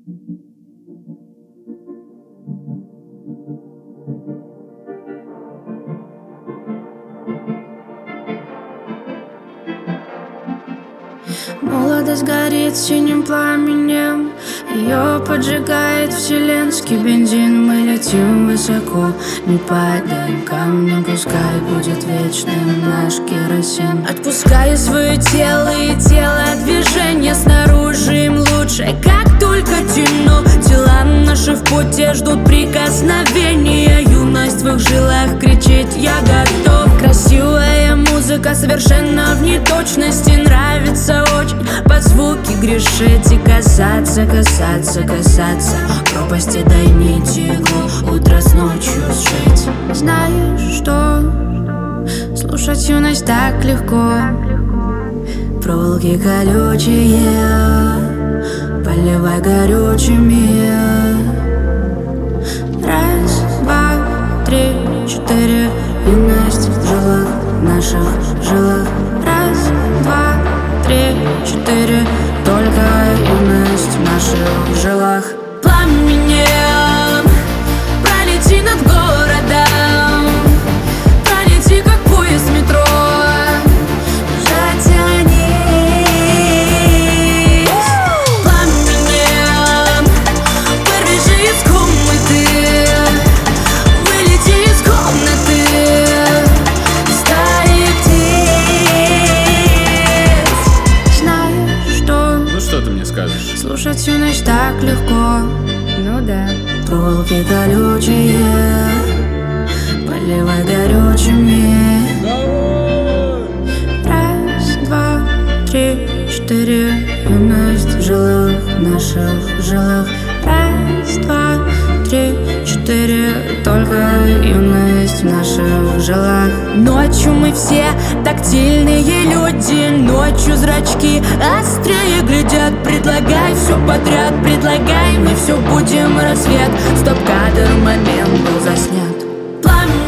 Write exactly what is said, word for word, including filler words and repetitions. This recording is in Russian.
Молодость горит синим пламенем, ее поджигает вселенский бензин. Мы летим высоко, не падаем камнем, пускай будет вечным наш керосин. Отпускаю свое тело и тело движения, снаружи им лучше, как только темно. Тела наши в пути ждут прикосновения, юность в их жилах кричит: я готов. Красивая музыка совершенно в неточности, нравится очень под звуки грешить и касаться, касаться, касаться пропасти, дай нить иглу, утро с ночью сжить. Знаешь, что слушать юность так легко, проволоки колючие поливай горючими. Раз, два, три, четыре, юность в жилах, наших жилах. Раз, два, три, четыре, только юность в наших жилах. Пламенем пролети над городом, пролети как поезд метро, затянись. Пламенем вырвись из комнаты, вылети из комнаты, стали птиц. Знаешь, что? Ну что ты мне скажешь? Слушать юность так легко. Ну да. Проволоки колючие поливай горючими. Раз, два, три, четыре, юность в жилах, наших жилах. Раз, два, три, четыре, только юность в наших жилах. Ночью мы все тактильные люди, ночью зрачки острее глядят. Предлагай все подряд, предлагай, мы все будем рассвет. Стоп-кадр, момент был заснят. Пламя